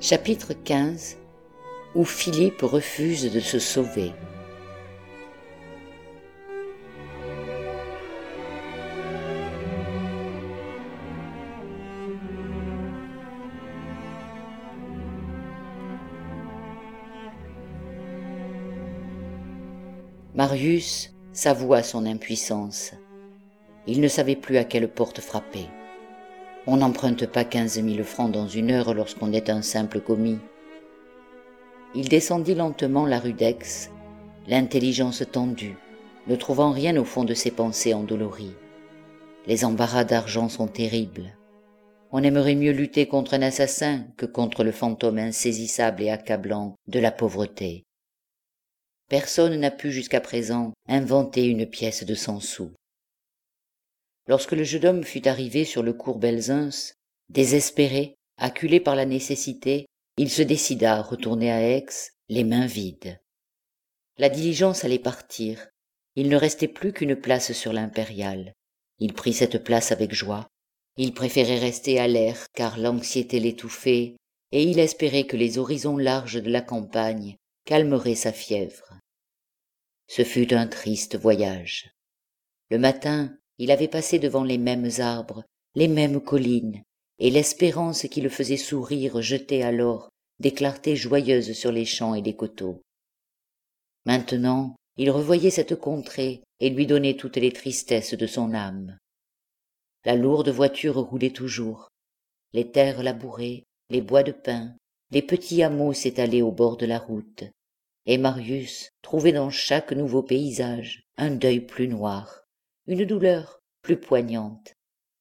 Chapitre 15 où Philippe refuse de se sauver. Marius s'avoua son impuissance. Il ne savait plus à quelle porte frapper. On n'emprunte pas 15 000 francs dans une heure lorsqu'on est un simple commis. Il descendit lentement la rue d'Aix, l'intelligence tendue, ne trouvant rien au fond de ses pensées endolories. Les embarras d'argent sont terribles. On aimerait mieux lutter contre un assassin que contre le fantôme insaisissable et accablant de la pauvreté. Personne n'a pu jusqu'à présent inventer une pièce de 100 sous. Lorsque le jeune homme fut arrivé sur le cours Belzunce, désespéré, acculé par la nécessité, il se décida à retourner à Aix, les mains vides. La diligence allait partir. Il ne restait plus qu'une place sur l'Impériale. Il prit cette place avec joie. Il préférait rester à l'air, car l'anxiété l'étouffait, et il espérait que les horizons larges de la campagne calmeraient sa fièvre. Ce fut un triste voyage. Le matin, il avait passé devant les mêmes arbres, les mêmes collines, et l'espérance qui le faisait sourire jetait alors des clartés joyeuses sur les champs et les coteaux. Maintenant, il revoyait cette contrée et lui donnait toutes les tristesses de son âme. La lourde voiture roulait toujours, les terres labourées, les bois de pin, les petits hameaux s'étalaient au bord de la route, et Marius trouvait dans chaque nouveau paysage un deuil plus noir, une douleur plus poignante.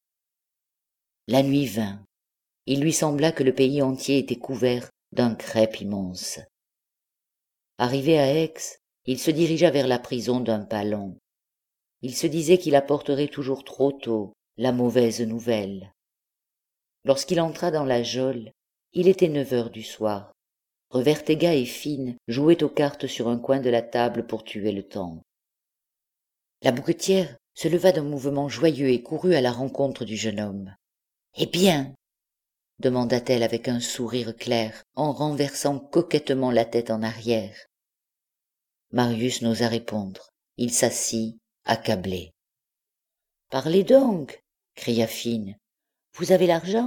La nuit vint. Il lui sembla que le pays entier était couvert d'un crêpe immense. Arrivé à Aix, il se dirigea vers la prison d'un pas long. Il se disait qu'il apporterait toujours trop tôt la mauvaise nouvelle. Lorsqu'il entra dans la geôle, il était 9 heures du soir. Revertéga et Fine jouaient aux cartes sur un coin de la table pour tuer le temps. La bouquetière se leva d'un mouvement joyeux et courut à la rencontre du jeune homme. « Eh bien ?» demanda-t-elle avec un sourire clair, en renversant coquettement la tête en arrière. Marius n'osa répondre. Il s'assit, accablé. « Parlez donc !» cria Fine. « Vous avez l'argent ?»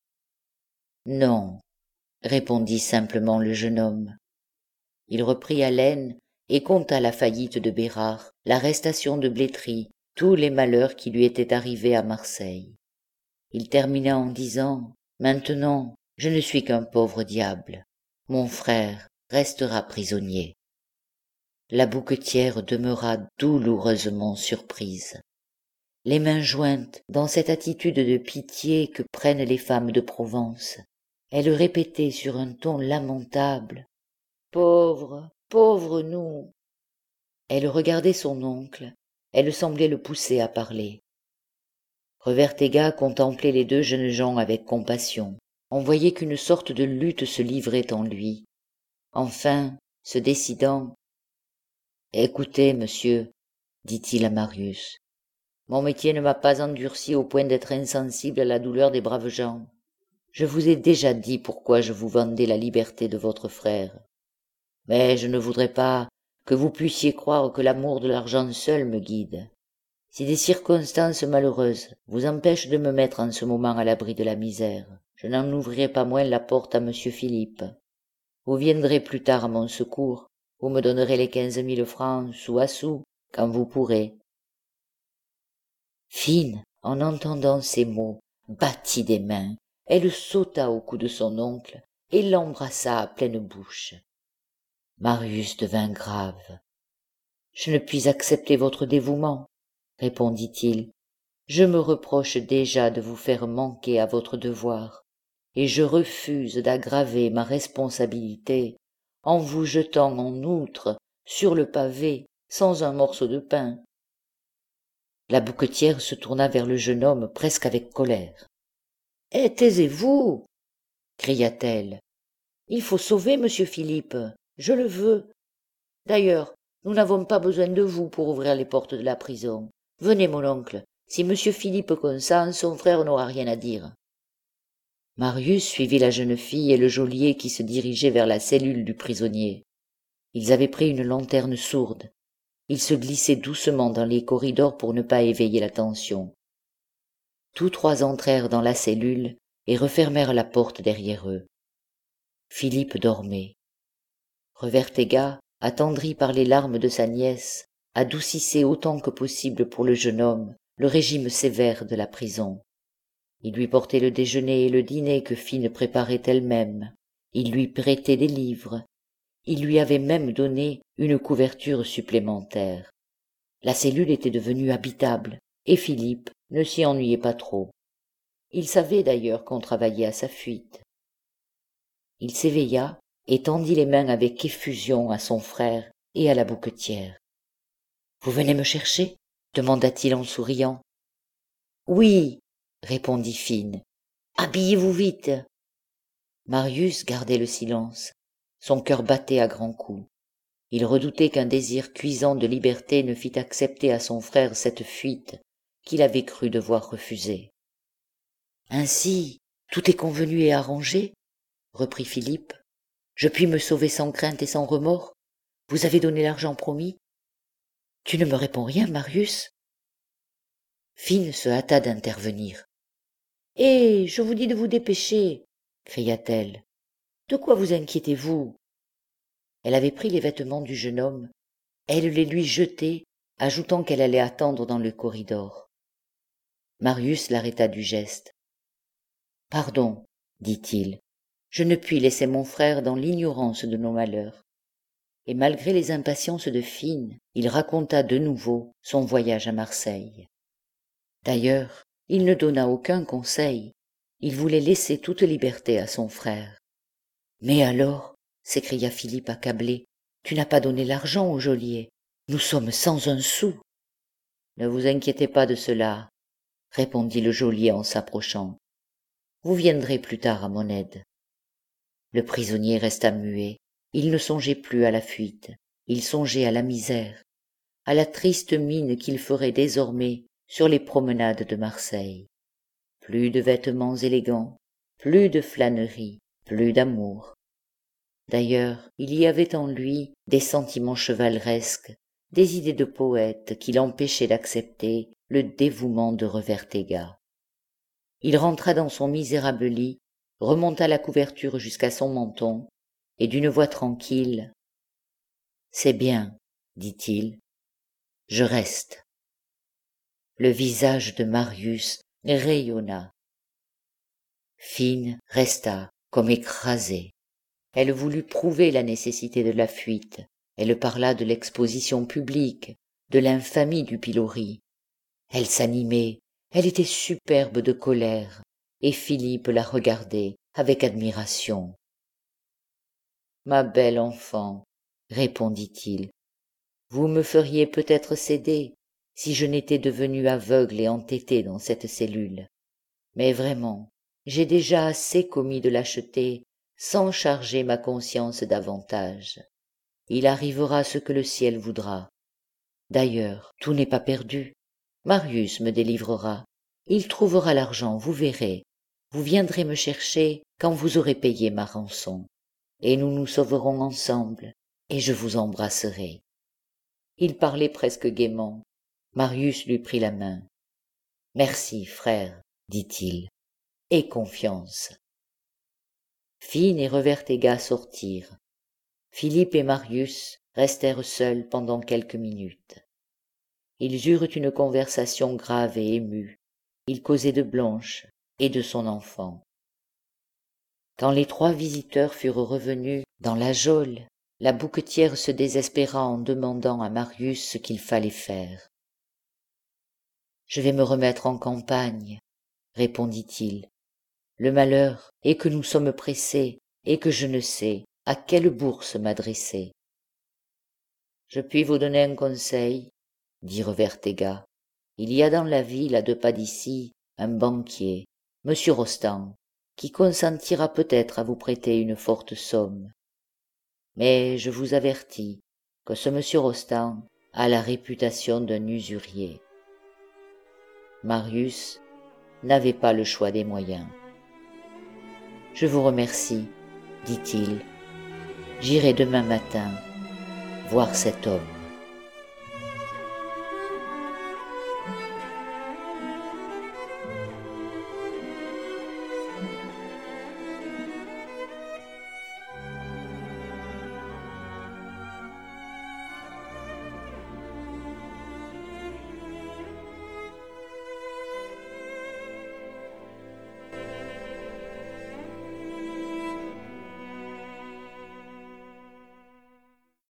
« Non !» répondit simplement le jeune homme. Il reprit haleine et conta la faillite de Bérard, l'arrestation de Blétry, tous les malheurs qui lui étaient arrivés à Marseille. Il termina en disant « Maintenant, je ne suis qu'un pauvre diable. Mon frère restera prisonnier. » La bouquetière demeura douloureusement surprise. Les mains jointes dans cette attitude de pitié que prennent les femmes de Provence, elle répétait sur un ton lamentable « Pauvre, pauvre nous !» Elle regardait son oncle, elle semblait le pousser à parler. Revertéga contemplait les deux jeunes gens avec compassion. On voyait qu'une sorte de lutte se livrait en lui. Enfin, se décidant, « Écoutez, monsieur, dit-il à Marius, mon métier ne m'a pas endurci au point d'être insensible à la douleur des braves gens. Je vous ai déjà dit pourquoi je vous vendais la liberté de votre frère. Mais je ne voudrais pas que vous puissiez croire que l'amour de l'argent seul me guide. Si des circonstances malheureuses vous empêchent de me mettre en ce moment à l'abri de la misère, je n'en ouvrirai pas moins la porte à monsieur Philippe. Vous viendrez plus tard à mon secours, vous me donnerez les 15 000 francs sou à sou, quand vous pourrez. » Fine, en entendant ces mots, battit des mains. Elle sauta au cou de son oncle et l'embrassa à pleine bouche. Marius devint grave. « Je ne puis accepter votre dévouement, » répondit-il. « Je me reproche déjà de vous faire manquer à votre devoir, et je refuse d'aggraver ma responsabilité en vous jetant en outre sur le pavé sans un morceau de pain. » La bouquetière se tourna vers le jeune homme presque avec colère. « Eh, taisez-vous » cria-t-elle. « Il faut sauver monsieur Philippe, je le veux. D'ailleurs, nous n'avons pas besoin de vous pour ouvrir les portes de la prison. Venez, mon oncle, si monsieur Philippe consent, son frère n'aura rien à dire. » Marius suivit la jeune fille et le geôlier qui se dirigeaient vers la cellule du prisonnier. Ils avaient pris une lanterne sourde. Ils se glissaient doucement dans les corridors pour ne pas éveiller l'attention. Tous trois entrèrent dans la cellule et refermèrent la porte derrière eux. Philippe dormait. Revertéga, attendri par les larmes de sa nièce, adoucissait autant que possible pour le jeune homme le régime sévère de la prison. Il lui portait le déjeuner et le dîner que Fine préparait elle-même. Il lui prêtait des livres. Il lui avait même donné une couverture supplémentaire. La cellule était devenue habitable, et Philippe ne s'y ennuyait pas trop. Il savait d'ailleurs qu'on travaillait à sa fuite. Il s'éveilla et tendit les mains avec effusion à son frère et à la bouquetière. « Vous venez me chercher ?» demanda-t-il en souriant. « Oui, » répondit Fine. « Habillez-vous vite. » Marius gardait le silence. Son cœur battait à grands coups. Il redoutait qu'un désir cuisant de liberté ne fît accepter à son frère cette fuite qu'il avait cru devoir refuser. « Ainsi, tout est convenu et arrangé ?» reprit Philippe. « Je puis me sauver sans crainte et sans remords? Vous avez donné l'argent promis? » « Tu ne me réponds rien, Marius ?» Fine se hâta d'intervenir. « Eh, je vous dis de vous dépêcher !» cria-t-elle. « De quoi vous inquiétez-vous ?» Elle avait pris les vêtements du jeune homme. Elle les lui jetait, ajoutant qu'elle allait attendre dans le corridor. Marius l'arrêta du geste. « Pardon, dit-il, je ne puis laisser mon frère dans l'ignorance de nos malheurs. » Et malgré les impatiences de Fine, il raconta de nouveau son voyage à Marseille. D'ailleurs, il ne donna aucun conseil. Il voulait laisser toute liberté à son frère. « Mais alors, » s'écria Philippe accablé, « tu n'as pas donné l'argent au geôlier. Nous sommes sans un sou. » « Ne vous inquiétez pas de cela, » répondit le geôlier en s'approchant. « Vous viendrez plus tard à mon aide. » Le prisonnier resta muet. Il ne songeait plus à la fuite. Il songeait à la misère, à la triste mine qu'il ferait désormais sur les promenades de Marseille. Plus de vêtements élégants, plus de flânerie, plus d'amour. D'ailleurs, il y avait en lui des sentiments chevaleresques, des idées de poète qui l'empêchaient d'accepter le dévouement de Revertéga. Il rentra dans son misérable lit, remonta la couverture jusqu'à son menton, et d'une voix tranquille, « C'est bien, dit-il, je reste. » Le visage de Marius rayonna. Fine resta comme écrasée. Elle voulut prouver la nécessité de la fuite. Elle parla de l'exposition publique, de l'infamie du pilori. Elle s'animait, elle était superbe de colère, et Philippe la regardait avec admiration. « Ma belle enfant, » répondit-il, « vous me feriez peut-être céder si je n'étais devenu aveugle et entêté dans cette cellule. Mais vraiment, j'ai déjà assez commis de lâcheté sans charger ma conscience davantage. Il arrivera ce que le ciel voudra. D'ailleurs, tout n'est pas perdu. Marius me délivrera. Il trouvera l'argent, vous verrez. Vous viendrez me chercher quand vous aurez payé ma rançon. Et nous nous sauverons ensemble, et je vous embrasserai. » Il parlait presque gaiement. Marius lui prit la main. « Merci, frère, » dit-il, « et confiance. » Fine et Revertéga sortirent. Philippe et Marius restèrent seuls pendant quelques minutes. Ils eurent une conversation grave et émue. Ils causaient de Blanche et de son enfant. Quand les trois visiteurs furent revenus dans la geôle, la bouquetière se désespéra en demandant à Marius ce qu'il fallait faire. « Je vais me remettre en campagne, » répondit-il. « Le malheur est que nous sommes pressés et que je ne sais à quelle bourse m'adresser. »« Je puis vous donner un conseil, » dit Revertéga. « Il y a dans la ville, à 2 pas d'ici, un banquier, Monsieur Rostand, qui consentira peut-être à vous prêter une forte somme. Mais je vous avertis que ce monsieur Rostand a la réputation d'un usurier. » Marius n'avait pas le choix des moyens. Je vous remercie, dit-il. J'irai demain matin voir cet homme.